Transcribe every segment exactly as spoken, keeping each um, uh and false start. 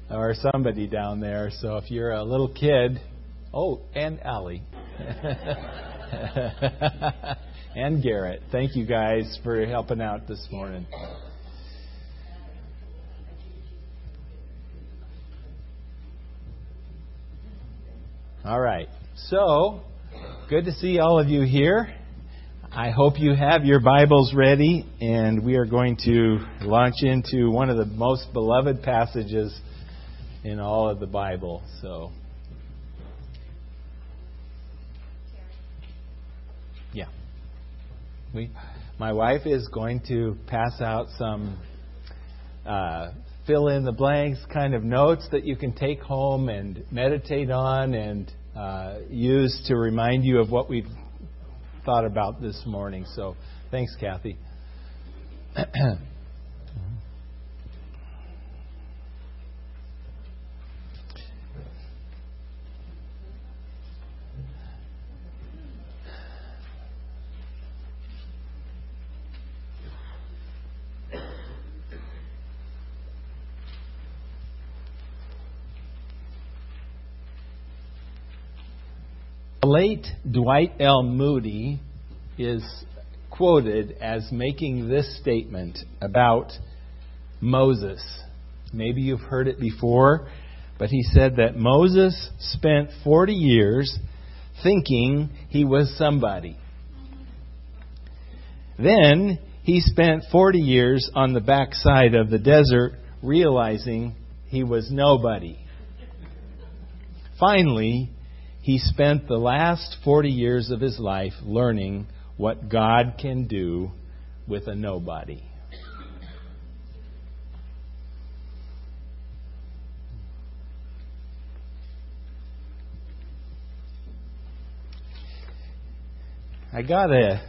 or somebody down there. So if you're a little kid, oh, and Allie. And Garrett. Thank you guys for helping out this morning. All right. So, good to see all of you here. I hope you have your Bibles ready, and we are going to launch into one of the most beloved passages in all of the Bible. So, yeah. We, my wife is going to pass out some uh, fill in the blanks kind of notes that you can take home and meditate on and uh, use to remind you of what we've thought about this morning. So thanks, Kathy. The late Dwight L. Moody is quoted as making this statement about Moses. Maybe you've heard it before, but he said that Moses spent forty years thinking he was somebody. Then he spent forty years on the backside of the desert realizing he was nobody. Finally, he spent the last forty years of his life learning what God can do with a nobody. I got a...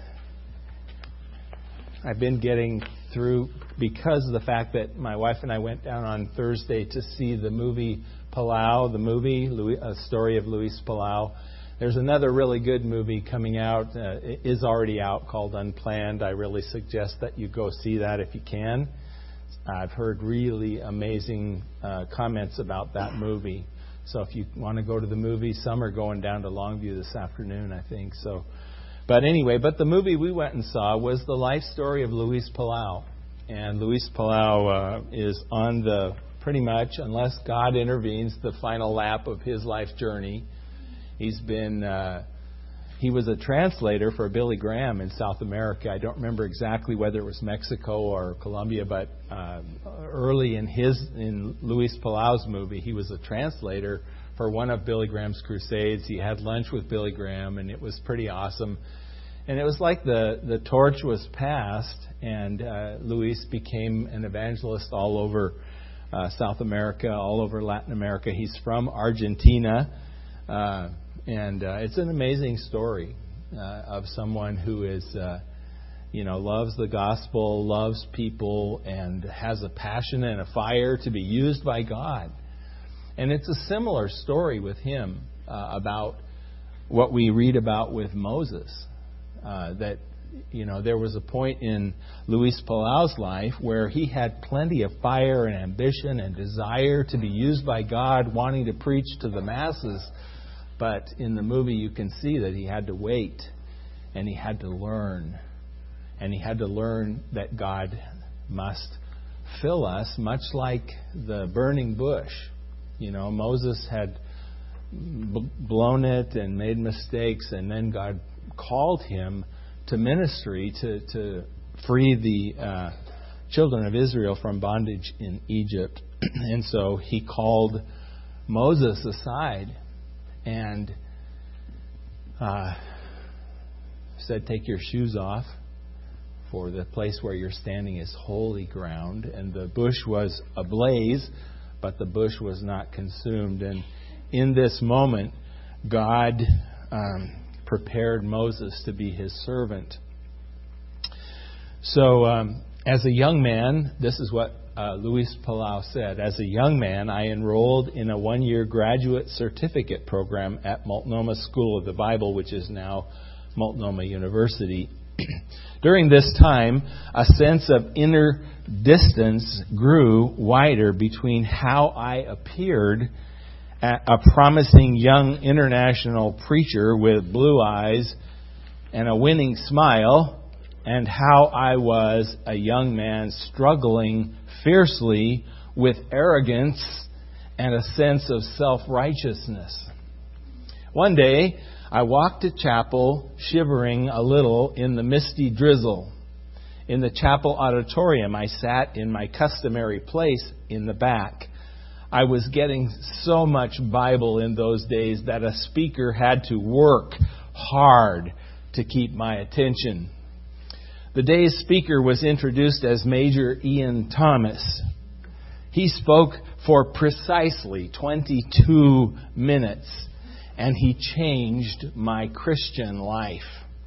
I've been getting through, because of the fact that my wife and I went down on Thursday to see the movie Palau, the movie, A Story of Luis Palau. There's another really good movie coming out, uh, it is already out, called Unplanned. I really suggest that you go see that if you can. I've heard really amazing uh, comments about that movie. So if you want to go to the movie, some are going down to Longview this afternoon, I think. So, but anyway, but the movie we went and saw was the life story of Luis Palau. And Luis Palau uh, is on the, pretty much, unless God intervenes, the final lap of his life journey. He's been, uh, he was a translator for Billy Graham in South America. I don't remember exactly whether it was Mexico or Colombia, but uh, early in his, in Luis Palau's movie, he was a translator for one of Billy Graham's crusades. He had lunch with Billy Graham, and it was pretty awesome. And it was like the, the torch was passed, and uh, Luis became an evangelist all over uh, South America, all over Latin America. He's from Argentina. Uh, And uh, it's an amazing story uh, of someone who is, uh, you know, loves the gospel, loves people, and has a passion and a fire to be used by God. And it's a similar story with him uh, about what we read about with Moses. Uh, that, you know, there was a point in Luis Palau's life where he had plenty of fire and ambition and desire to be used by God, wanting to preach to the masses. But in the movie you can see that he had to wait, and he had to learn. And he had to learn that God must fill us, much like the burning bush. You know, Moses had b- blown it and made mistakes, and then God called him to ministry to, to free the uh, children of Israel from bondage in Egypt. And so he called Moses aside and uh, said, take your shoes off, for the place where you're standing is holy ground. And the bush was ablaze, but the bush was not consumed. And in this moment, God um, prepared Moses to be his servant. So um, as a young man, this is what Uh, Luis Palau said, as a young man, I enrolled in a one-year graduate certificate program at Multnomah School of the Bible, which is now Multnomah University. During this time, a sense of inner distance grew wider between how I appeared, a promising young international preacher with blue eyes and a winning smile, and how I was a young man struggling fiercely with arrogance and a sense of self-righteousness. One day, I walked to chapel shivering a little in the misty drizzle. In the chapel auditorium, I sat in my customary place in the back. I was getting so much Bible in those days that a speaker had to work hard to keep my attention. The day's speaker was introduced as Major Ian Thomas. He spoke for precisely twenty-two minutes, and he changed my Christian life.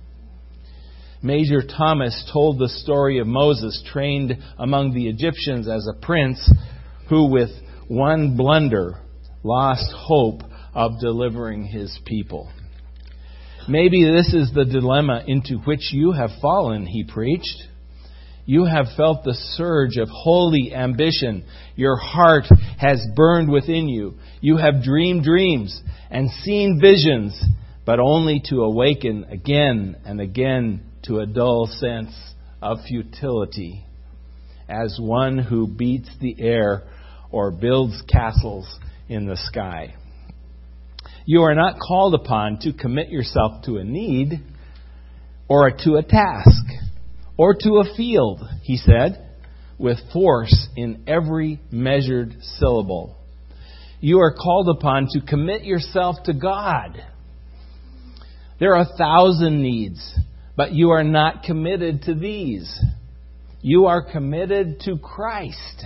Major Thomas told the story of Moses, trained among the Egyptians as a prince, who with one blunder lost hope of delivering his people. Maybe this is the dilemma into which you have fallen, he preached. You have felt the surge of holy ambition. Your heart has burned within you. You have dreamed dreams and seen visions, but only to awaken again and again to a dull sense of futility, as one who beats the air or builds castles in the sky. You are not called upon to commit yourself to a need or to a task or to a field, he said, with force in every measured syllable. You are called upon to commit yourself to God. There are a thousand needs, but you are not committed to these. You are committed to Christ.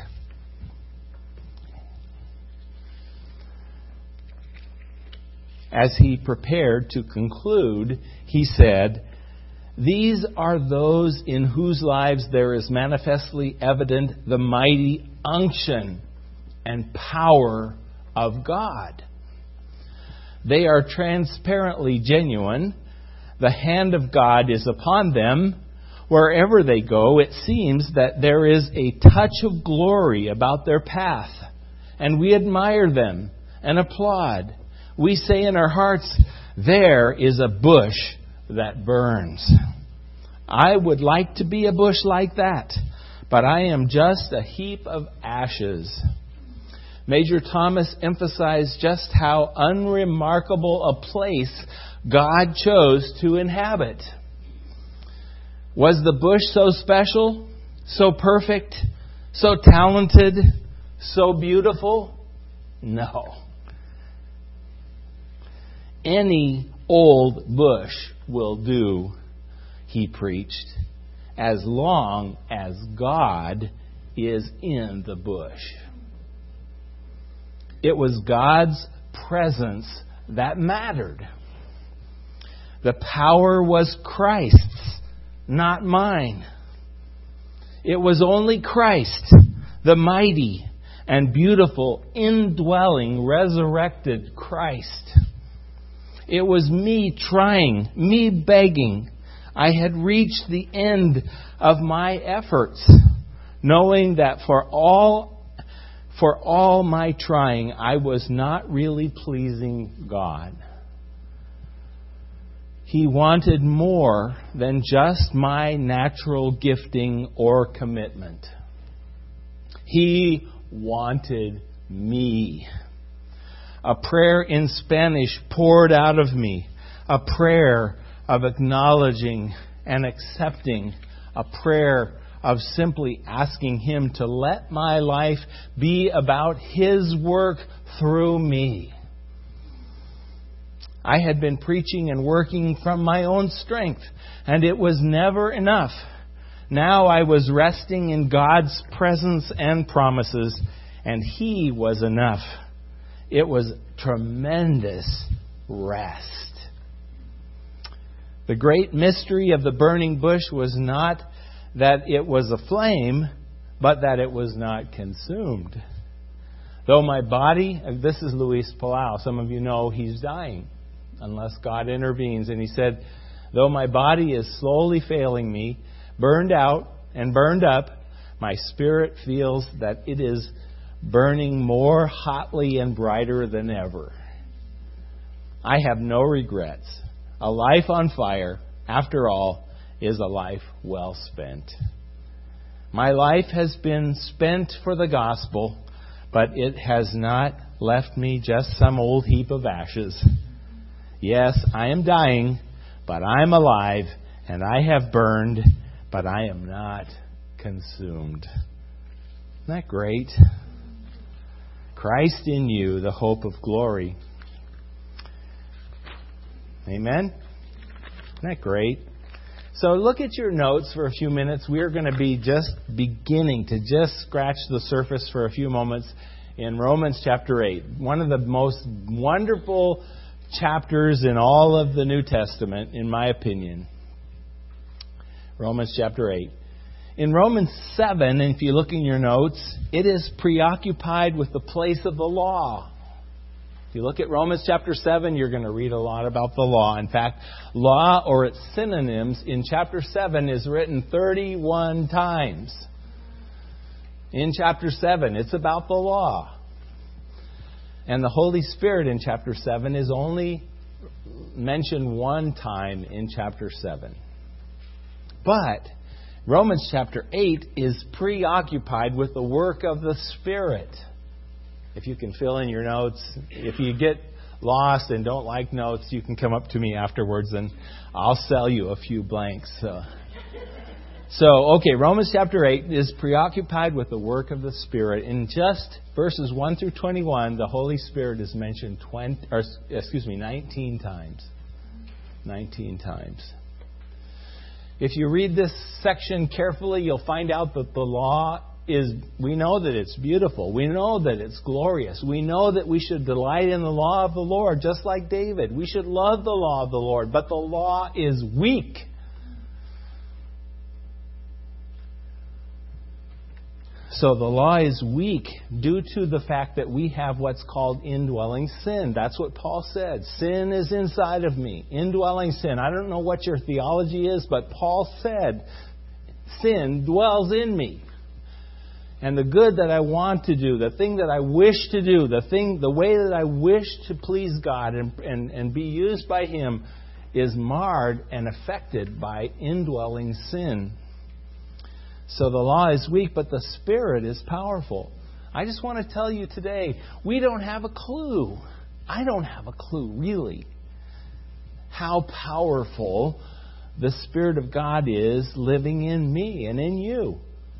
As he prepared to conclude, he said, "These are those in whose lives there is manifestly evident the mighty unction and power of God. They are transparently genuine. The hand of God is upon them. Wherever they go, it seems that there is a touch of glory about their path, and we admire them and applaud. We say in our hearts, there is a bush that burns. I would like to be a bush like that, but I am just a heap of ashes." Major Thomas emphasized just how unremarkable a place God chose to inhabit. Was the bush so special, so perfect, so talented, so beautiful? No. Any old bush will do, he preached, as long as God is in the bush. It was God's presence that mattered. The power was Christ's, not mine. It was only Christ, the mighty and beautiful, indwelling, resurrected Christ. It was me trying, me begging. I had reached the end of my efforts, knowing that for all for all my trying, I was not really pleasing God. He wanted more than just my natural gifting or commitment. He wanted me. A prayer in Spanish poured out of me. A prayer of acknowledging and accepting. A prayer of simply asking Him to let my life be about His work through me. I had been preaching and working from my own strength, and it was never enough. Now I was resting in God's presence and promises, and He was enough. It was tremendous rest. The great mystery of the burning bush was not that it was aflame, but that it was not consumed. Though my body, this is Luis Palau, some of you know he's dying unless God intervenes. And he said, Though my body is slowly failing me, burned out and burned up, my spirit feels that it is burning more hotly and brighter than ever. I have no regrets. A life on fire, after all, is a life well spent. My life has been spent for the gospel, but it has not left me just some old heap of ashes. Yes, I am dying, but I am alive, and I have burned, but I am not consumed. Isn't that great? Christ in you, the hope of glory. Amen? Isn't that great? So look at your notes for a few minutes. We're going to be just beginning to just scratch the surface for a few moments in Romans chapter eight. One of the most wonderful chapters in all of the New Testament, in my opinion. Romans chapter eight. In Romans seven, if you look in your notes, it is preoccupied with the place of the law. If you look at Romans chapter seven, you're going to read a lot about the law. In fact, law or its synonyms in chapter seven is written thirty-one times. In chapter seven, it's about the law. And the Holy Spirit in chapter seven is only mentioned one time in chapter seven. But Romans chapter eight is preoccupied with the work of the Spirit. If you can fill in your notes, if you get lost and don't like notes, you can come up to me afterwards and I'll sell you a few blanks. So, so okay, Romans chapter eight is preoccupied with the work of the Spirit. In just verses one through twenty-one, the Holy Spirit is mentioned twenty, or excuse me, nineteen times. nineteen times. If you read this section carefully, you'll find out that the law is, we know that it's beautiful. We know that it's glorious. We know that we should delight in the law of the Lord, just like David. We should love the law of the Lord, but the law is weak. So the law is weak due to the fact that we have what's called indwelling sin. That's what Paul said. Sin is inside of me. Indwelling sin. I don't know what your theology is, but Paul said sin dwells in me. And the good that I want to do, the thing that I wish to do, the thing, the way that I wish to please God and, and, and be used by Him is marred and affected by indwelling sin. So the law is weak, but the Spirit is powerful. I just want to tell you today, we don't have a clue. I don't have a clue, really, how powerful the Spirit of God is living in me and in you.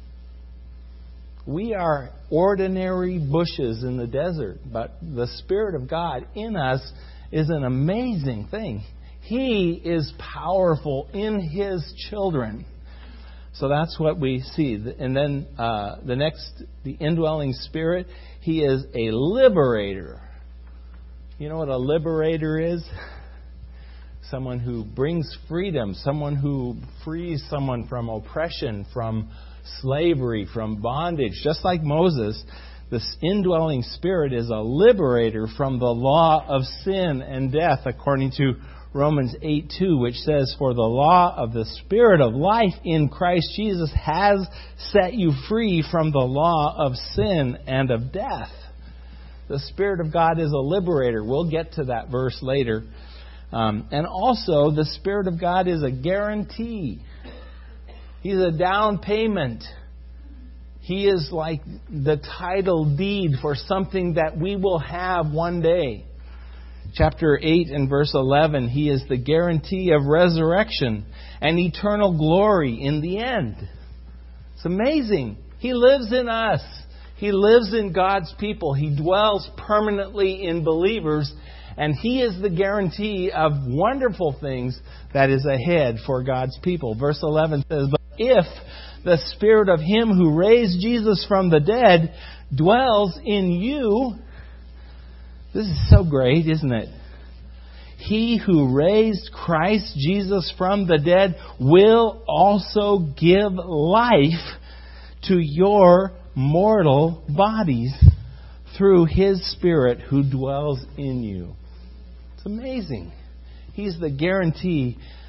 We are ordinary bushes in the desert, but the Spirit of God in us is an amazing thing. He is powerful in His children. So that's what we see. And then uh, the next, the indwelling Spirit, He is a liberator. You know what a liberator is? Someone who brings freedom, someone who frees someone from oppression, from slavery, from bondage. Just like Moses, this indwelling Spirit is a liberator from the law of sin and death, according to Romans eight two, which says, "For the law of the Spirit of life in Christ Jesus has set you free from the law of sin and of death." The Spirit of God is a liberator. We'll get to that verse later. Um, and also, the Spirit of God is a guarantee. He's a down payment. He is like the title deed for something that we will have one day. Chapter eight and verse eleven, He is the guarantee of resurrection and eternal glory in the end. It's amazing. He lives in us. He lives in God's people. He dwells permanently in believers. And He is the guarantee of wonderful things that is ahead for God's people. Verse eleven says, "But if the Spirit of Him who raised Jesus from the dead dwells in you..." This is so great, isn't it? "He who raised Christ Jesus from the dead will also give life to your mortal bodies through His Spirit who dwells in you." It's amazing. He's the guarantee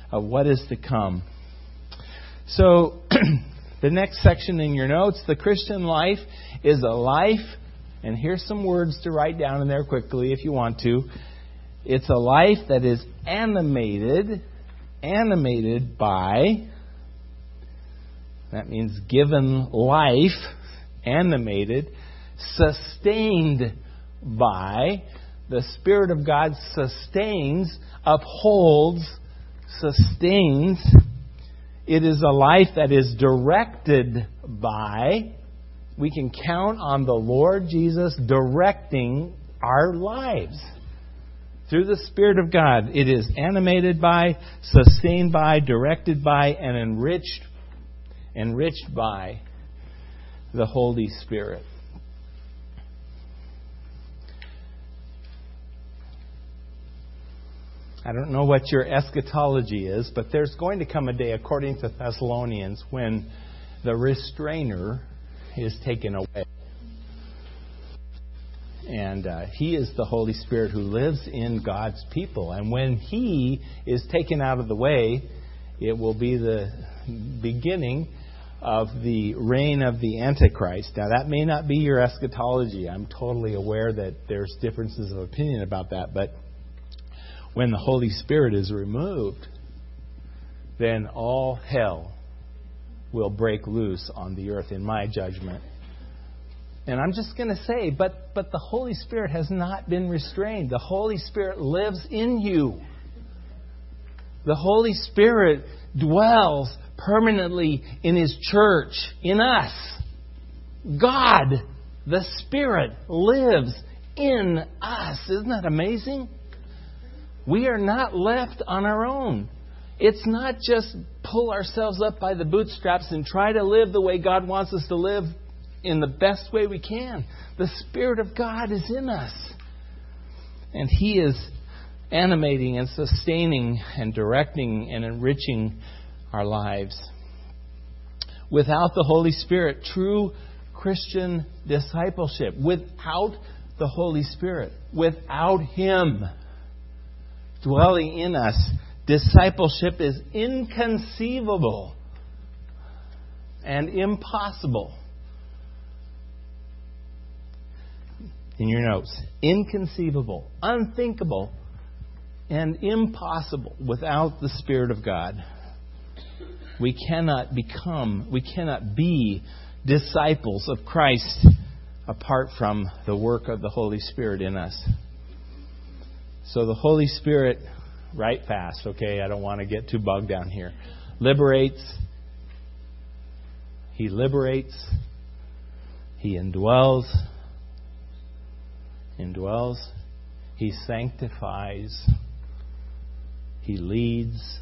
of what is to come. So, the next section in your notes, the Christian life is a life, and here's some words to write down in there quickly if you want to. It's a life that is animated, animated by, that means given life, animated, sustained by, the Spirit of God sustains, upholds, sustains. It is a life that is directed by. We can count on the Lord Jesus directing our lives through the Spirit of God. It is animated by, sustained by, directed by, and enriched, enriched by the Holy Spirit. I don't know what your eschatology is, but there's going to come a day, according to Thessalonians, when the restrainer is taken away. And uh, He is the Holy Spirit who lives in God's people. And when He is taken out of the way, it will be the beginning of the reign of the Antichrist. Now, that may not be your eschatology. I'm totally aware that there's differences of opinion about that. But when the Holy Spirit is removed, then all hell will break loose on the earth, in my judgment. And I'm just going to say, but but the Holy Spirit has not been restrained. The Holy Spirit lives in you. The Holy Spirit dwells permanently in His church, in us. God, the Spirit, lives in us. Isn't that amazing? We are not left on our own. It's not just pull ourselves up by the bootstraps and try to live the way God wants us to live in the best way we can. The Spirit of God is in us. And He is animating and sustaining and directing and enriching our lives. Without the Holy Spirit, true Christian discipleship, without the Holy Spirit, without Him dwelling in us, discipleship is inconceivable and impossible. In your notes, inconceivable, unthinkable, and impossible without the Spirit of God. We cannot become, we cannot be disciples of Christ apart from the work of the Holy Spirit in us. So the Holy Spirit, write fast, okay? I don't want to get too bogged down here. Liberates. He liberates. He indwells. Indwells. He sanctifies. He leads.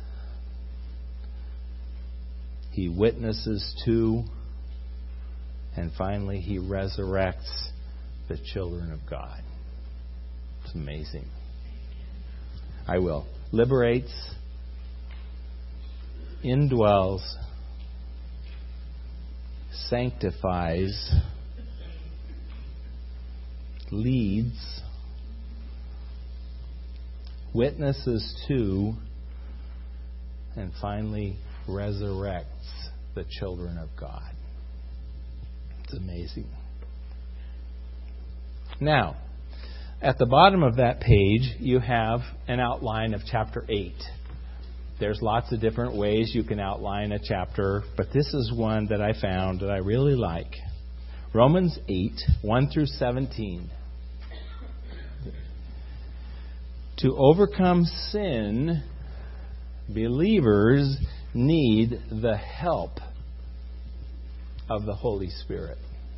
He witnesses to. And finally, He resurrects the children of God. It's amazing. I will. Liberates, indwells, sanctifies, leads, witnesses to, and finally resurrects the children of God. It's amazing. Now, at the bottom of that page, you have an outline of chapter eight. There's lots of different ways you can outline a chapter, but this is one that I found that I really like. Romans eight, one through seventeen. To overcome sin, believers need the help of the Holy Spirit.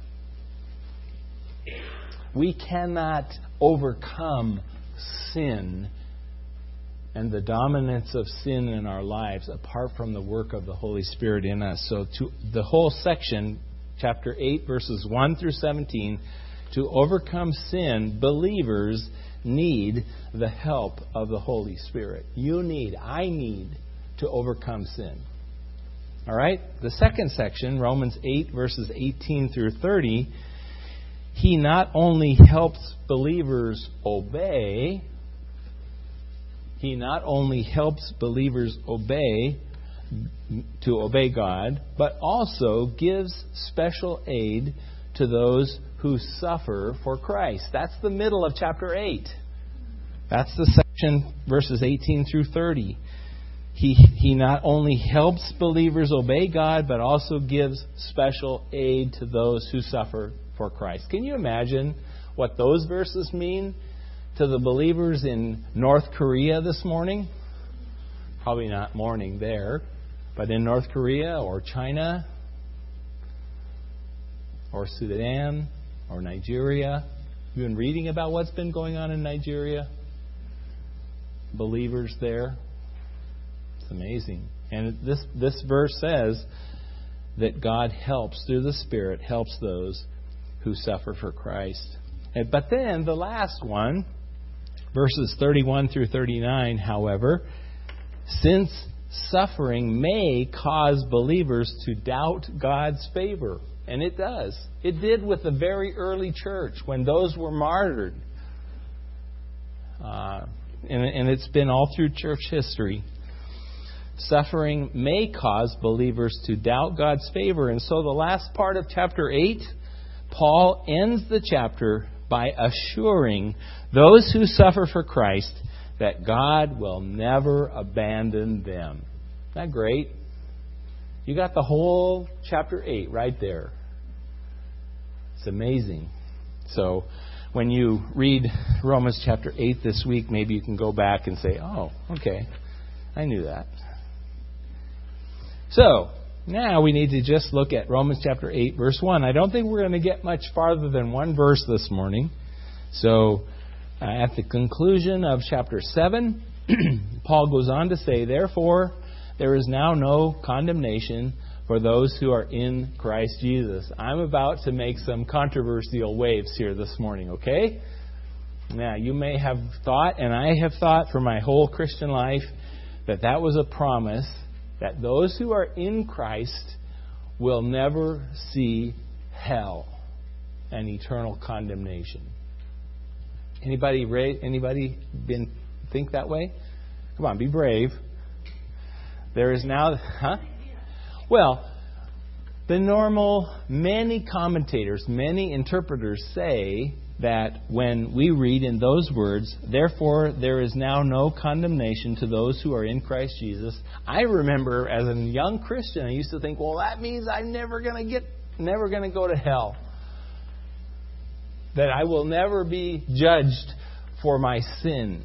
We cannot overcome sin and the dominance of sin in our lives apart from the work of the Holy Spirit in us. So to the whole section, chapter eight, verses one through seventeen, to overcome sin, believers need the help of the Holy Spirit. You need, I need to overcome sin. All right? The second section, Romans eight, verses eighteen through thirty, He not only helps believers obey, He not only helps believers obey, to obey God, but also gives special aid to those who suffer for Christ. That's the middle of chapter eight. That's the section, verses eighteen through thirty. He, he not only helps believers obey God, but also gives special aid to those who suffer for Christ. Can you imagine what those verses mean to the believers in North Korea this morning? Probably not morning there, but in North Korea or China or Sudan or Nigeria. You've been reading about what's been going on in Nigeria? Believers there. It's amazing. And this, this verse says that God helps, through the Spirit, helps those who suffer for Christ. And, but then the last one, verses thirty-one through thirty-nine, however, since suffering may cause believers to doubt God's favor. And it does. It did with the very early church when those were martyred. Uh, and, and it's been all through church history. Suffering may cause believers to doubt God's favor. And so the last part of chapter eight, Paul ends the chapter by assuring those who suffer for Christ that God will never abandon them. Isn't that great? You got the whole chapter eight right there. It's amazing. So when you read Romans chapter eight this week, maybe you can go back and say, oh, okay, I knew that. So now we need to just look at Romans chapter eight, verse one. I don't think we're going to get much farther than one verse this morning. So uh, at the conclusion of chapter seven, Paul goes on to say, therefore, there is now no condemnation for those who are in Christ Jesus. I'm about to make some controversial waves here this morning, okay? Now, you may have thought, and I have thought for my whole Christian life, that that was a promise that those who are in Christ will never see hell and eternal condemnation. Anybody, anybody been think that way? Come on, be brave. There is now, huh? Well, the normal, many commentators, many interpreters say that when we read in those words, therefore there is now no condemnation to those who are in Christ Jesus. I remember as a young Christian, I used to think, well, that means I'm never going to get, never going to go to hell. That I will never be judged for my sin.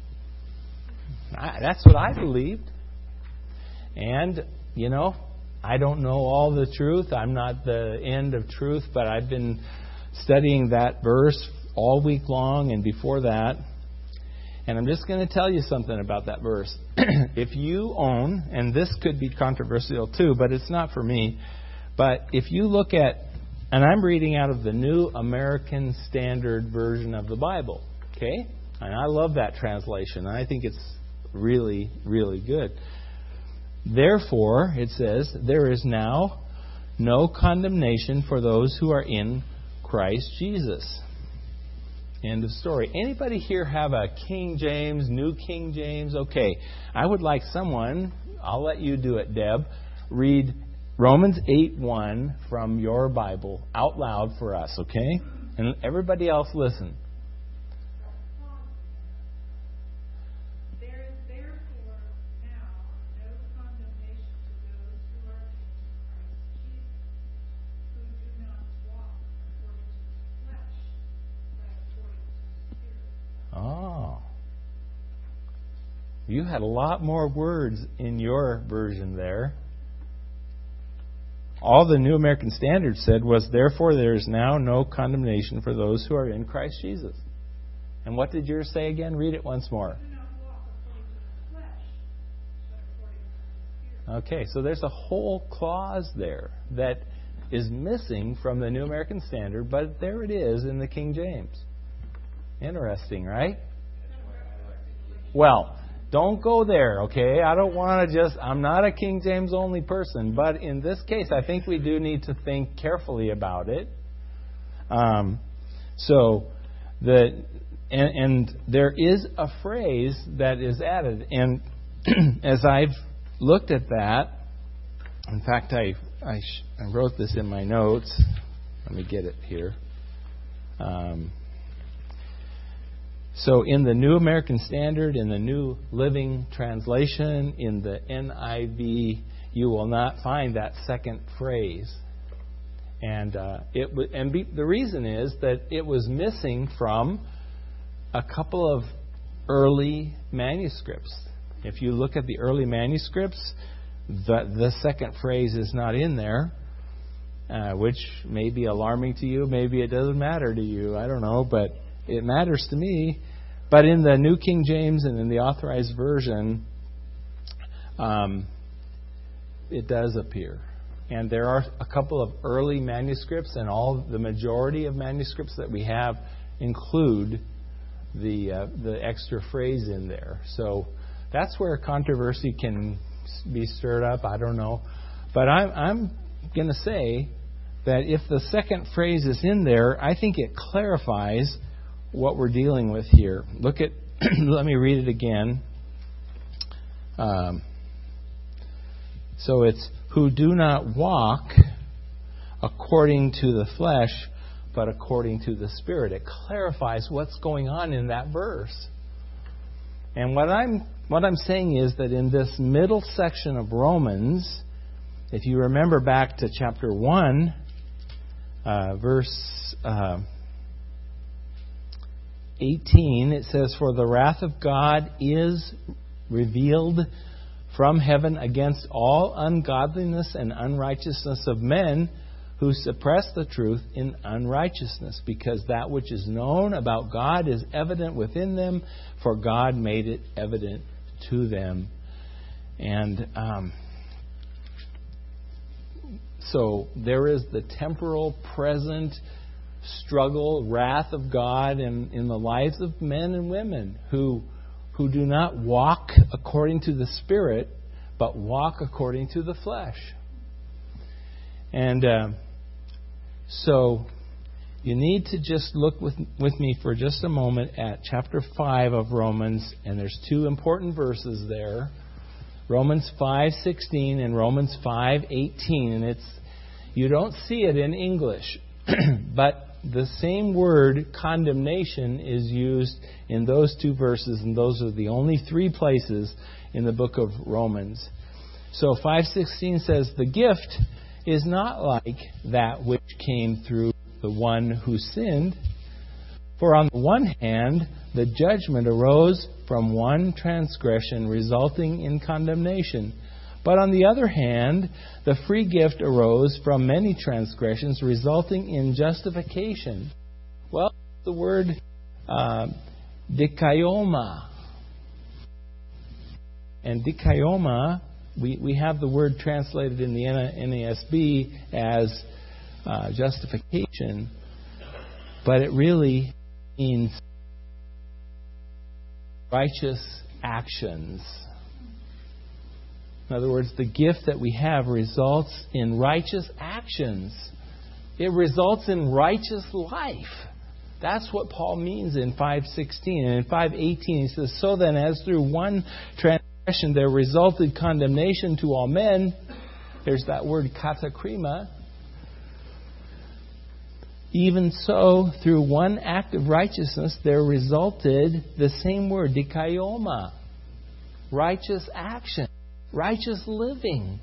I, that's what I believed. And, you know, I don't know all the truth. I'm not the end of truth, but I've been studying that verse all week long and before that. And I'm just going to tell you something about that verse. If you own, and this could be controversial too, but it's not for me, but if you look at, and I'm reading out of the New American Standard Version of the Bible, okay? And I love that translation. I think it's really, really good. Therefore, it says, there is now no condemnation for those who are in Christ Jesus. End of story. Anybody here have a King James, New King James? Okay. I would like someone, I'll let you do it, Deb, read Romans eight one from your Bible out loud for us, okay? And everybody else listen. You had a lot more words in your version there. All the New American Standard said was, therefore there is now no condemnation for those who are in Christ Jesus. And what did yours say again? Read it once more. Okay, so there's a whole clause there that is missing from the New American Standard, but there it is in the King James. Interesting, right? Well, don't go there, okay? I don't want to just... I'm not a King James only person, but in this case, I think we do need to think carefully about it. Um, so, the and, and there is a phrase that is added. And as I've looked at that, in fact, I, I, sh- I wrote this in my notes. Let me get it here. Um, so in the New American Standard, in the New Living Translation, in the N I V, you will not find that second phrase. And uh, it w- and be, the reason is that it was missing from a couple of early manuscripts. If you look at the early manuscripts, the, the second phrase is not in there, uh, which may be alarming to you. Maybe it doesn't matter to you. I don't know, but it matters to me. But in the New King James and in the Authorized Version, um, it does appear. And there are a couple of early manuscripts, and all the majority of manuscripts that we have include the uh, the extra phrase in there. So that's where controversy can be stirred up. I don't know. But I'm, I'm going to say that if the second phrase is in there, I think it clarifies what we're dealing with here. Look at, let me read it again. Um, so it's, who do not walk according to the flesh, but according to the Spirit. It clarifies what's going on in that verse. And what I'm what I'm saying is that in this middle section of Romans, if you remember back to chapter one, uh, verse uh, eighteen, it says, "For the wrath of God is revealed from heaven against all ungodliness and unrighteousness of men who suppress the truth in unrighteousness, because that which is known about God is evident within them, for God made it evident to them." And um, so there is the temporal, present struggle, wrath of God in, in the lives of men and women who who do not walk according to the Spirit, but walk according to the flesh. And uh, so you need to just look with, with me for just a moment at chapter five of Romans, and there's two important verses there. Romans five sixteen and Romans five eighteen. And it's you don't see it in English, but the same word, condemnation, is used in those two verses, and those are the only three places in the book of Romans. So five sixteen says, "The gift is not like that which came through the one who sinned. For on the one hand, the judgment arose from one transgression, resulting in condemnation. But on the other hand, the free gift arose from many transgressions, resulting in justification." Well, the word uh, dikaioma. And dikaioma, we, we have the word translated in the N A S B as uh, justification, but it really means righteous actions. In other words, the gift that we have results in righteous actions. It results in righteous life. That's what Paul means in five sixteen. And in five eighteen he says, "So then, as through one transgression there resulted condemnation to all men," there's that word katakrima, "even so, through one act of righteousness there resulted," the same word, dikaioma, righteous action. Righteous living.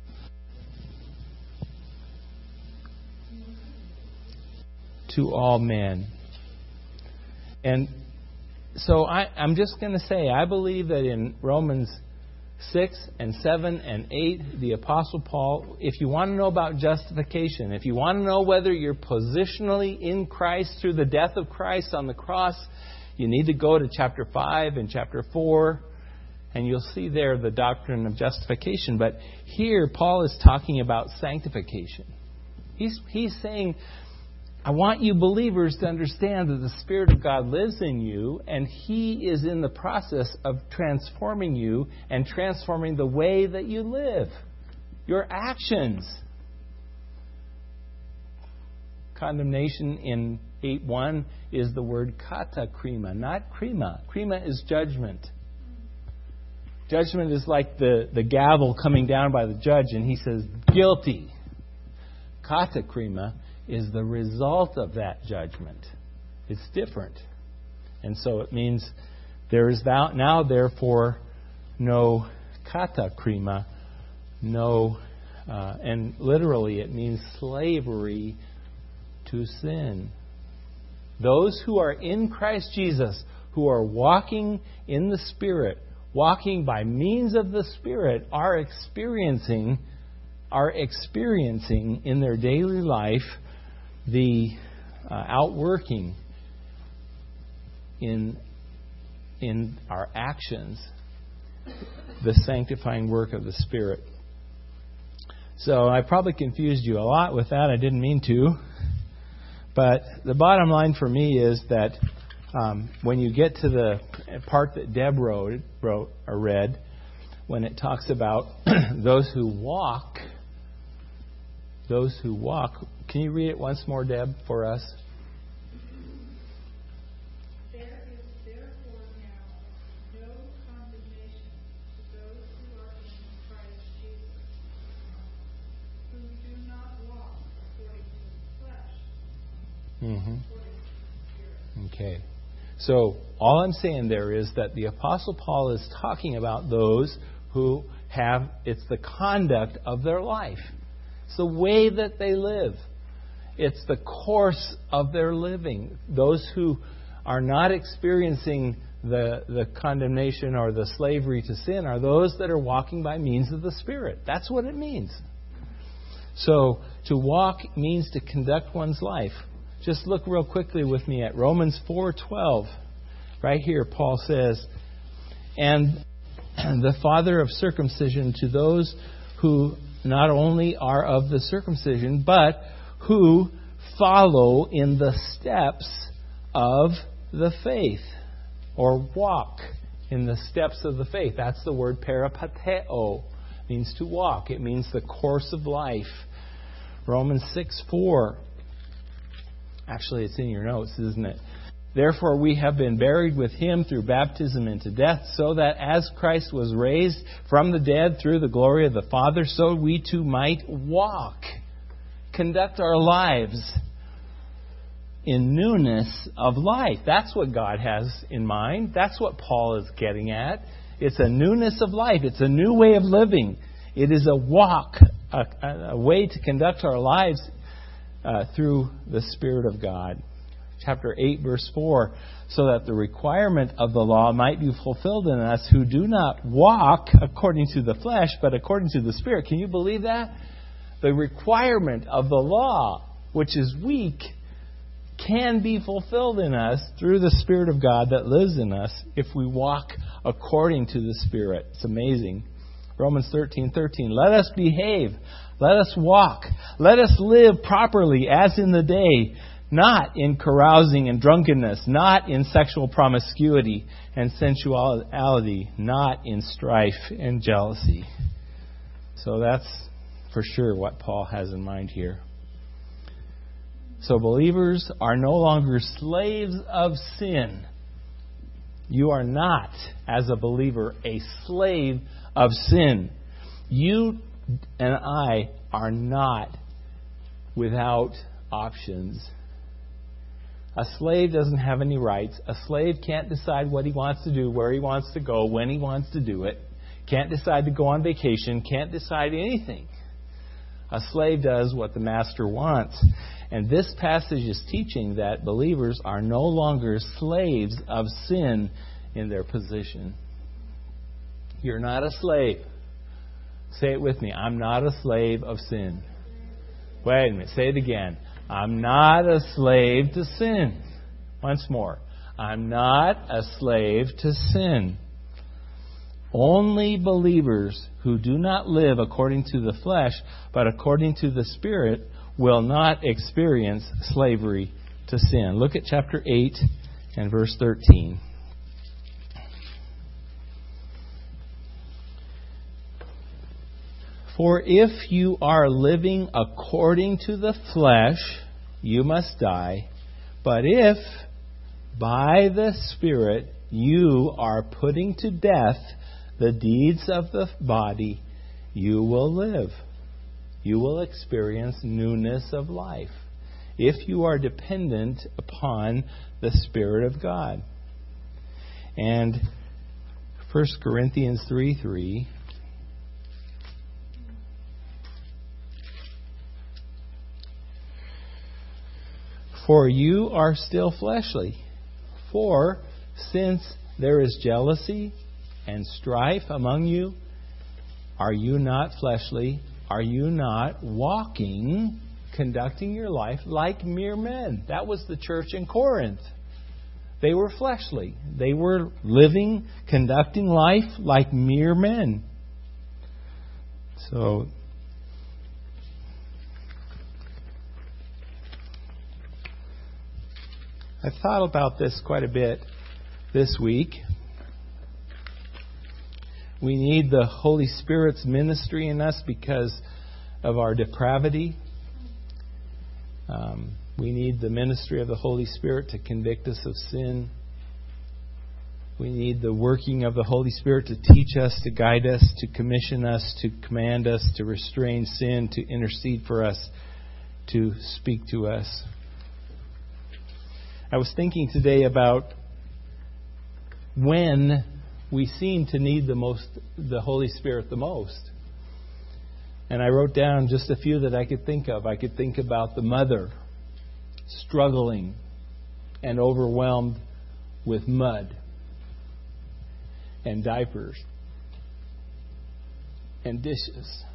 To all men. And so I, I'm just going to say, I believe that in Romans six and seven and eight, the Apostle Paul, if you want to know about justification, if you want to know whether you're positionally in Christ through the death of Christ on the cross, you need to go to chapter five and chapter four. And you'll see there the doctrine of justification. But here, Paul is talking about sanctification. He's, he's saying, I want you believers to understand that the Spirit of God lives in you, and He is in the process of transforming you and transforming the way that you live, your actions. Condemnation in, eight one is the word katakrima, not krima. Krima is judgment. Judgment is like the, the gavel coming down by the judge and he says, guilty. Katakrima is the result of that judgment. It's different. And so it means there is now therefore no katakrima, no, uh, and literally it means slavery to sin. Those who are in Christ Jesus, who are walking in the Spirit, walking by means of the Spirit, are experiencing, are experiencing in their daily life the uh, outworking in in our actions, the sanctifying work of the Spirit. So I probably confused you a lot with that. I didn't mean to. But the bottom line for me is that um, when you get to the part that Deb wrote, wrote or read, when it talks about those who walk, those who walk, can you read it once more, Deb, for us? Mm-hmm. Okay. So all I'm saying there is that the Apostle Paul is talking about those who have, it's the conduct of their life. It's the way that they live. It's the course of their living. Those who are not experiencing the, the condemnation or the slavery to sin are those that are walking by means of the Spirit. That's what it means. So to walk means to conduct one's life. Just look real quickly with me at Romans four twelve. Right here, Paul says, and the father of circumcision to those who not only are of the circumcision, but who follow in the steps of the faith, or walk in the steps of the faith. That's the word peripateo. It means to walk. It means the course of life. Romans six four. Actually, it's in your notes, isn't it? Therefore, we have been buried with Him through baptism into death, so that as Christ was raised from the dead through the glory of the Father, so we too might walk, conduct our lives in newness of life. That's what God has in mind. That's what Paul is getting at. It's a newness of life. It's a new way of living. It is a walk, a, a way to conduct our lives Uh, through the Spirit of God. Chapter eight, verse four, so that the requirement of the law might be fulfilled in us who do not walk according to the flesh, but according to the Spirit. Can you believe that? The requirement of the law, which is weak, can be fulfilled in us through the Spirit of God that lives in us if we walk according to the Spirit. It's amazing. Romans thirteen thirteen. Let us behave. Let us walk. Let us live properly as in the day, not in carousing and drunkenness, not in sexual promiscuity and sensuality, not in strife and jealousy. So that's for sure what Paul has in mind here. So believers are no longer slaves of sin. You are not, as a believer, a slave of sin. You and I are not without options. A slave doesn't have any rights. A slave can't decide what he wants to do, where he wants to go, when he wants to do it. Can't decide to go on vacation. Can't decide anything. A slave does what the master wants. And this passage is teaching that believers are no longer slaves of sin in their position. You're not a slave. Say it with me. I'm not a slave of sin. Wait a minute. Say it again. I'm not a slave to sin. Once more. I'm not a slave to sin. Only believers who do not live according to the flesh, but according to the Spirit, will not experience slavery to sin. Look at chapter eight and verse thirteen. For if you are living according to the flesh, you must die. But if by the Spirit you are putting to death the deeds of the body, you will live. You will experience newness of life if you are dependent upon the Spirit of God. And First Corinthians three three. For you are still fleshly. For since there is jealousy and strife among you, are you not fleshly? Are you not walking, conducting your life like mere men? That was the church in Corinth. They were fleshly. They were living, conducting life like mere men. So, I've thought about this quite a bit this week. We need the Holy Spirit's ministry in us because of our depravity. Um, we need the ministry of the Holy Spirit to convict us of sin. We need the working of the Holy Spirit to teach us, to guide us, to commission us, to command us, to restrain sin, to intercede for us, to speak to us. I was thinking today about when we seem to need the most, the Holy Spirit the most. And I wrote down just a few that I could think of. I could think about the mother struggling and overwhelmed with mud and diapers and dishes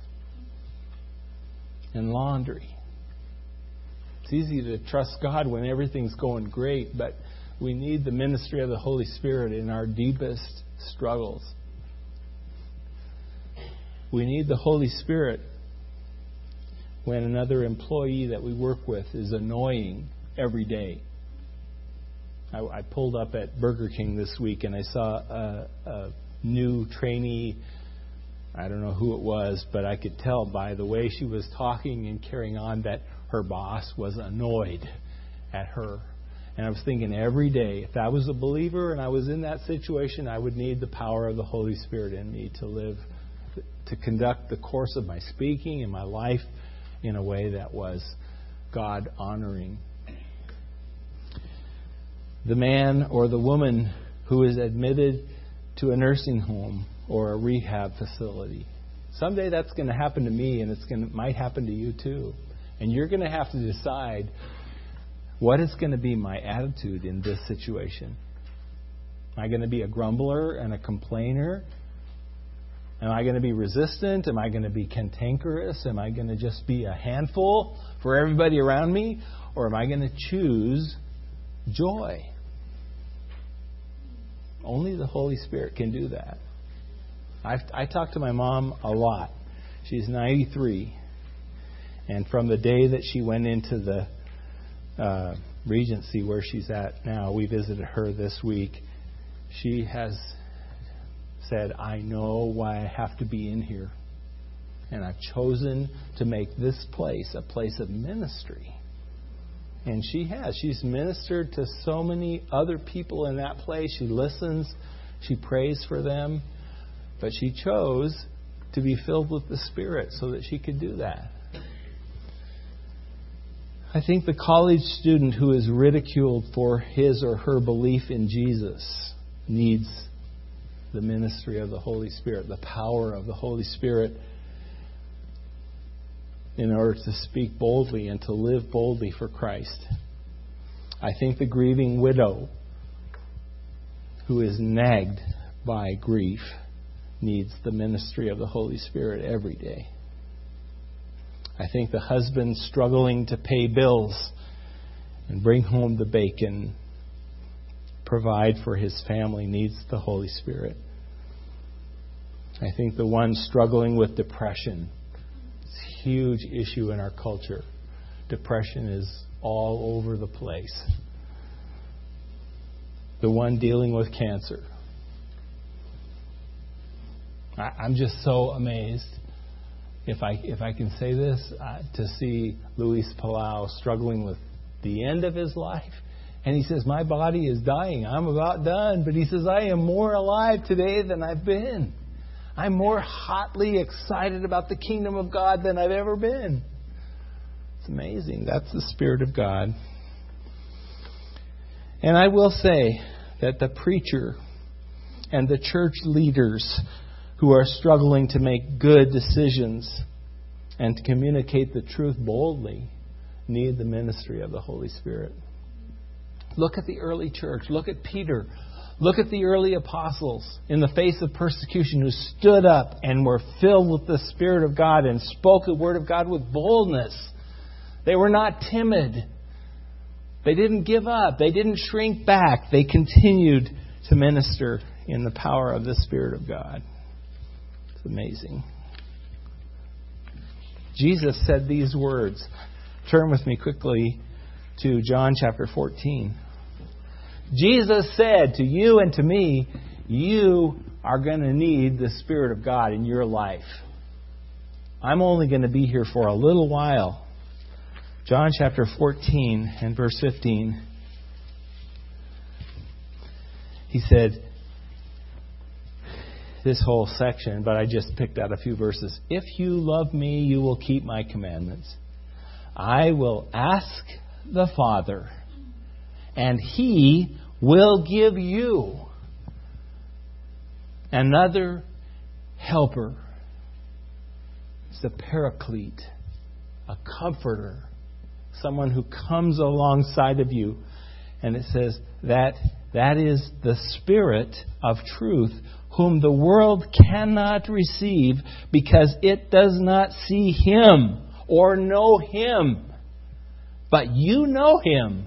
and laundry. It's easy to trust God when everything's going great, but we need the ministry of the Holy Spirit in our deepest struggles. We need the Holy Spirit when another employee that we work with is annoying every day. I, I pulled up at Burger King this week and I saw a, a new trainee. I don't know who it was, but I could tell by the way she was talking and carrying on that her boss was annoyed at her. And I was thinking every day, if I was a believer and I was in that situation, I would need the power of the Holy Spirit in me to live, to conduct the course of my speaking and my life in a way that was God-honoring. The man or the woman who is admitted to a nursing home or a rehab facility. Someday that's going to happen to me, and it's going to, might happen to you too. And you're going to have to decide what is going to be my attitude in this situation. Am I going to be a grumbler and a complainer? Am I going to be resistant? Am I going to be cantankerous? Am I going to just be a handful for everybody around me? Or am I going to choose joy? Only the Holy Spirit can do that. I've, I talk to my mom a lot. She's ninety-three. And from the day that she went into the uh, Regency where she's at now, we visited her this week. She has said, I know why I have to be in here. And I've chosen to make this place a place of ministry. And she has. She's ministered to so many other people in that place. She listens. She prays for them. But she chose to be filled with the Spirit so that she could do that. I think the college student who is ridiculed for his or her belief in Jesus needs the ministry of the Holy Spirit, the power of the Holy Spirit in order to speak boldly and to live boldly for Christ. I think the grieving widow who is nagged by grief needs the ministry of the Holy Spirit every day. I think the husband struggling to pay bills and bring home the bacon, provide for his family, needs the Holy Spirit. I think the one struggling with depression, it's a huge issue in our culture. Depression is all over the place. The one dealing with cancer. I, I'm just so amazed. If I if I can say this, uh, to see Luis Palau struggling with the end of his life And he says, my body is dying. I'm about done. But he says, I am more alive today than I've been. I'm more hotly excited about the kingdom of God than I've ever been. It's amazing. That's the Spirit of God. And I will say that the preacher and the church leaders who are struggling to make good decisions and to communicate the truth boldly need the ministry of the Holy Spirit. Look at the early church. Look at Peter. Look at the early apostles in the face of persecution who stood up and were filled with the Spirit of God and spoke the Word of God with boldness. They were not timid. They didn't give up. They didn't shrink back. They continued to minister in the power of the Spirit of God. It's amazing. Jesus said these words. Turn with me quickly to John chapter fourteen. Jesus said to you and to me, you are going to need the Spirit of God in your life. I'm only going to be here for a little while. John chapter fourteen and verse fifteen. He said this whole section, but I just picked out a few verses. If you love me, you will keep my commandments. I will ask the Father, and He will give you another helper. It's a paraclete, a comforter, someone who comes alongside of you. And it says that that is the Spirit of truth, whom the world cannot receive because it does not see Him or know Him. But you know Him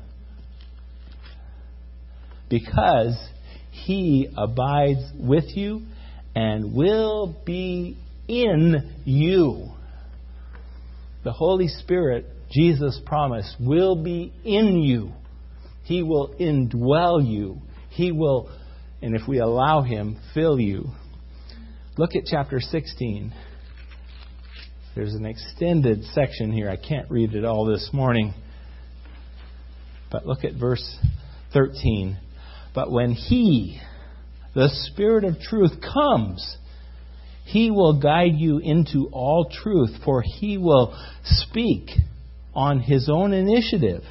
because He abides with you and will be in you. The Holy Spirit, Jesus promised, will be in you. He will indwell you. He will, and if we allow Him, fill you. Look at chapter sixteen. There's an extended section here. I can't read it all this morning. But look at verse thirteen. But when He, the Spirit of truth, comes, He will guide you into all truth, for He will speak on His own initiative.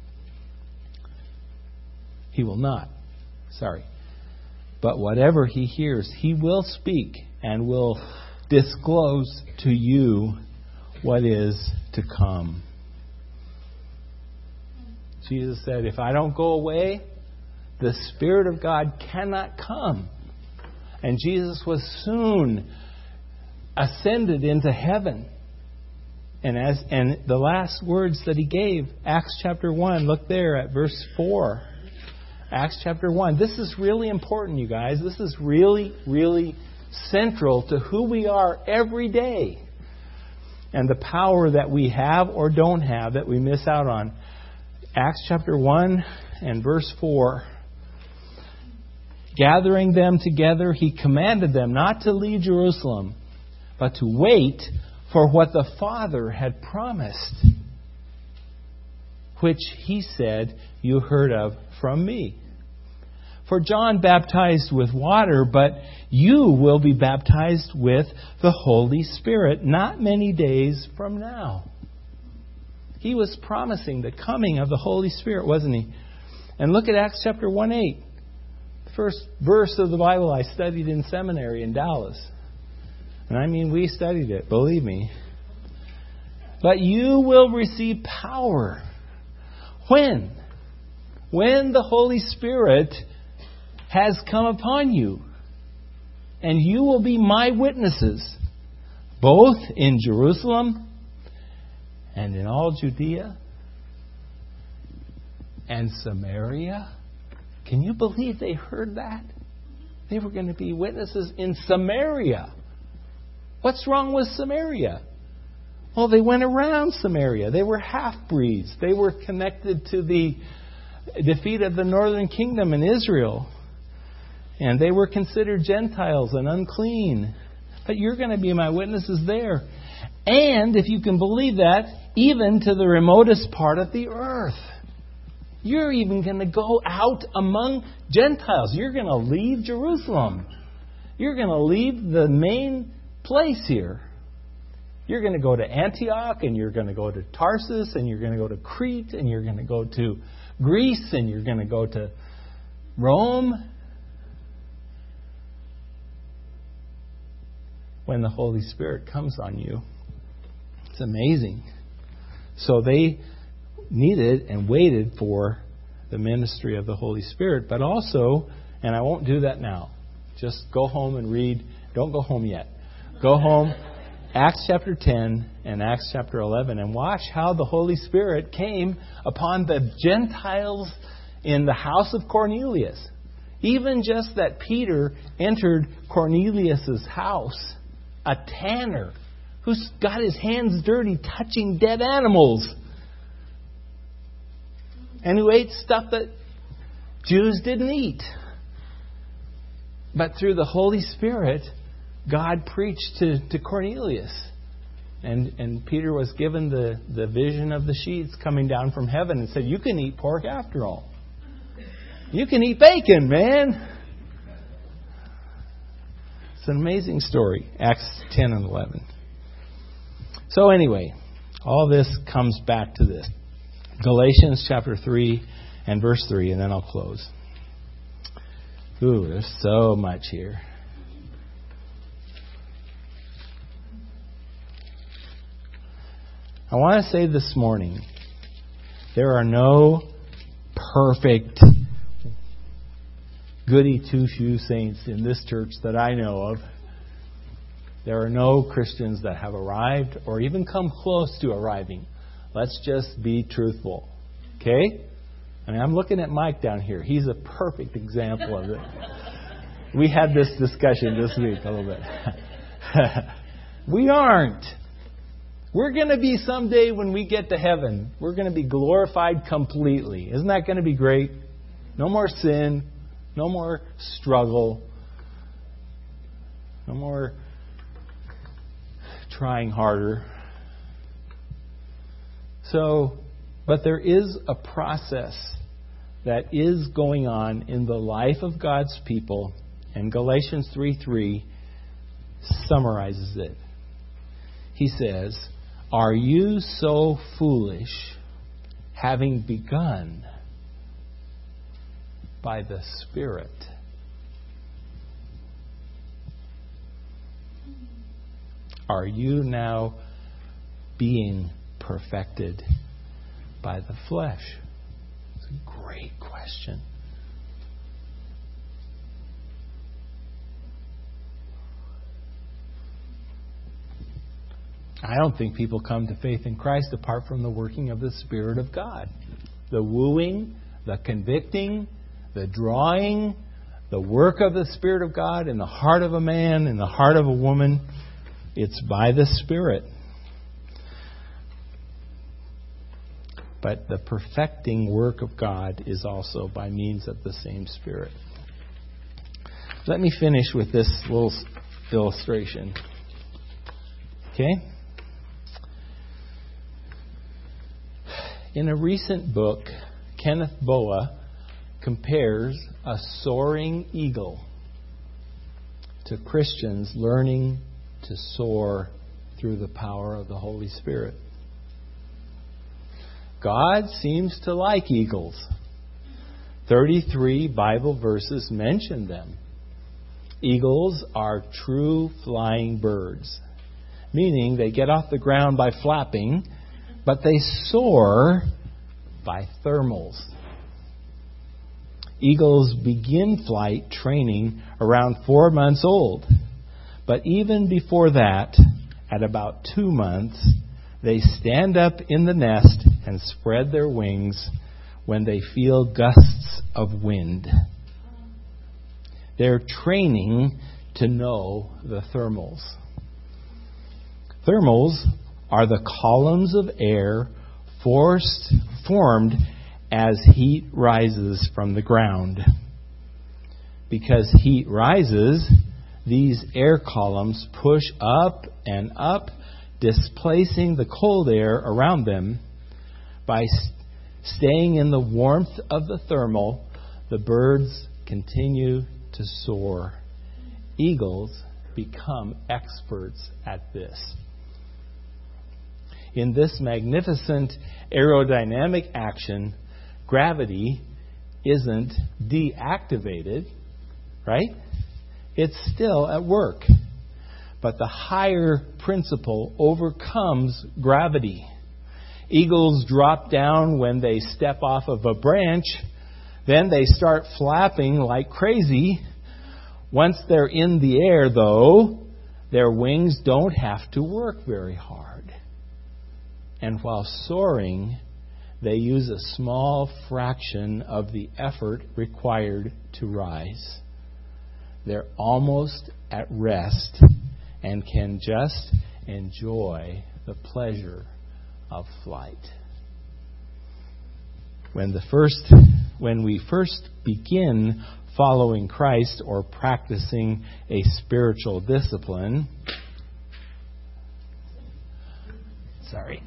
He will not. Sorry. But whatever He hears, He will speak and will disclose to you what is to come. Jesus said, if I don't go away, the Spirit of God cannot come. And Jesus was soon ascended into heaven. And as and the last words that He gave, Acts chapter one, look there at verse four. Acts chapter one. This is really important, you guys. This is really, really central to who we are every day. And the power that we have or don't have that we miss out on. Acts chapter one and verse four. Gathering them together, He commanded them not to leave Jerusalem, but to wait for what the Father had promised, which He said, you heard of from me. For John baptized with water, but you will be baptized with the Holy Spirit not many days from now. He was promising the coming of the Holy Spirit, wasn't He? And look at Acts chapter one eight. The first verse of the Bible I studied in seminary in Dallas. And I mean, we studied it, believe me. But you will receive power. When? When the Holy Spirit has come upon you. And you will be my witnesses, both in Jerusalem and in all Judea and Samaria. Can you believe they heard that? They were going to be witnesses in Samaria. What's wrong with Samaria? Well, they went around Samaria. They were half-breeds. They were connected to the defeat of the northern kingdom in Israel. And they were considered Gentiles and unclean. But you're going to be my witnesses there. And, if you can believe that, even to the remotest part of the earth. You're even going to go out among Gentiles. You're going to leave Jerusalem. You're going to leave the main place here. You're going to go to Antioch, and you're going to go to Tarsus, and you're going to go to Crete, and you're going to go to Greece, and you're going to go to Rome. When the Holy Spirit comes on you, it's amazing. So they needed and waited for the ministry of the Holy Spirit, but also, and I won't do that now, just go home and read. Don't go home yet. Go home, Acts chapter ten and Acts chapter eleven, and watch how the Holy Spirit came upon the Gentiles in the house of Cornelius. Even just that Peter entered Cornelius' house, a tanner who's got his hands dirty touching dead animals, and who ate stuff that Jews didn't eat. But through the Holy Spirit, God preached to, to Cornelius. And, and Peter was given the, the vision of the sheets coming down from heaven and said, you can eat pork after all. You can eat bacon, man. It's an amazing story. Acts ten and eleven. So anyway, all this comes back to this. Galatians chapter three and verse three, and then I'll close. Ooh, there's so much here. I want to say this morning, there are no perfect goody two-shoe saints in this church that I know of. There are no Christians that have arrived or even come close to arriving. Let's just be truthful. Okay? I mean, I'm looking at Mike down here. He's a perfect example of it. We had this discussion this week a little bit. We aren't. We're going to be someday when we get to heaven. We're going to be glorified completely. Isn't that going to be great? No more sin. No more struggle. No more trying harder. So, but there is a process that is going on in the life of God's people, and Galatians three three summarizes it. He says, "Are you so foolish, having begun by the Spirit?" Are you now being perfected by the flesh? It's a great question. I don't think people come to faith in Christ apart from the working of the Spirit of God. The wooing, the convicting, the drawing, the work of the Spirit of God in the heart of a man, in the heart of a woman. It's by the Spirit. But the perfecting work of God is also by means of the same Spirit. Let me finish with this little illustration. Okay? In a recent book, Kenneth Boa compares a soaring eagle to Christians learning to soar through the power of the Holy Spirit. God seems to like eagles. thirty-three Bible verses mention them. Eagles are true flying birds, meaning they get off the ground by flapping, but they soar by thermals. Eagles begin flight training around four months old. But even before that, at about two months, they stand up in the nest and spread their wings when they feel gusts of wind. They're training to know the thermals. Thermals are the columns of air forced, formed as heat rises from the ground. Because heat rises, these air columns push up and up, displacing the cold air around them by Staying in the warmth of the thermal, the birds continue to soar. Eagles become experts at this. In this magnificent aerodynamic action, gravity isn't deactivated, right? It's still at work. But the higher principle overcomes gravity. Eagles drop down when they step off of a branch. Then they start flapping like crazy. Once they're in the air, though, their wings don't have to work very hard. And while soaring, they use a small fraction of the effort required to rise. They're almost at rest and can just enjoy the pleasure of flight. When the first, when we first begin following Christ or practicing a spiritual discipline, sorry.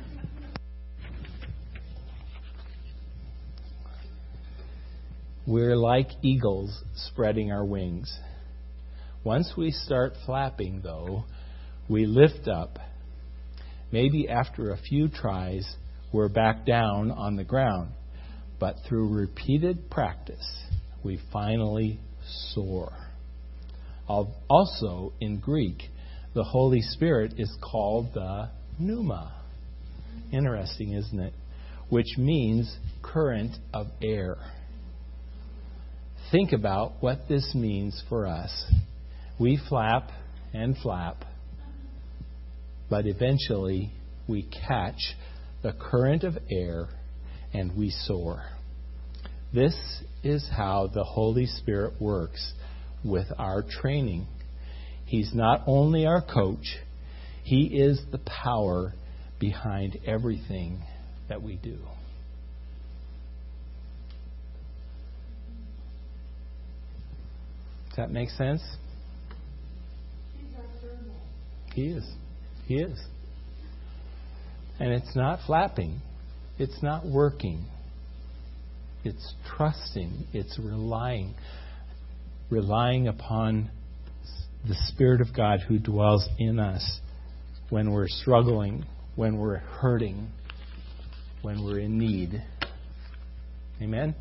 We're like eagles spreading our wings. Once we start flapping, though, we lift up. Maybe after a few tries, we're back down on the ground. But through repeated practice, we finally soar. Also, in Greek, the Holy Spirit is called the pneuma. Interesting, isn't it? Which means current of air. Think about what this means for us. We flap and flap, but eventually we catch the current of air and we soar. This is how the Holy Spirit works with our training. He's not only our coach, He is the power behind everything that we do. Does that make sense? He is. He is. And it's not flapping. It's not working. It's trusting. It's relying. Relying upon the Spirit of God who dwells in us when we're struggling, when we're hurting, when we're in need. Amen?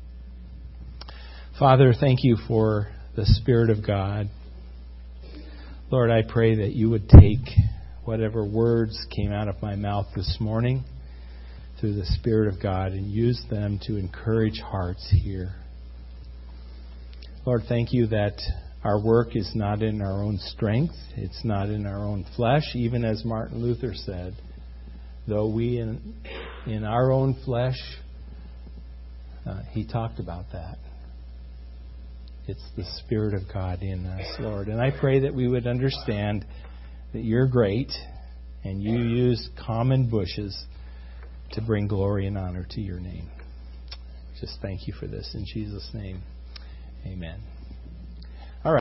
Father, thank you for the Spirit of God. Lord, I pray that you would take whatever words came out of my mouth this morning through the Spirit of God and use them to encourage hearts here. Lord, thank you that our work is not in our own strength. It's not in our own flesh, even as Martin Luther said. Though we in, in our own flesh, uh, he talked about that. It's the Spirit of God in us, Lord. And I pray that we would understand that you're great and you use common bushes to bring glory and honor to your name. Just thank you for this in Jesus' name. Amen.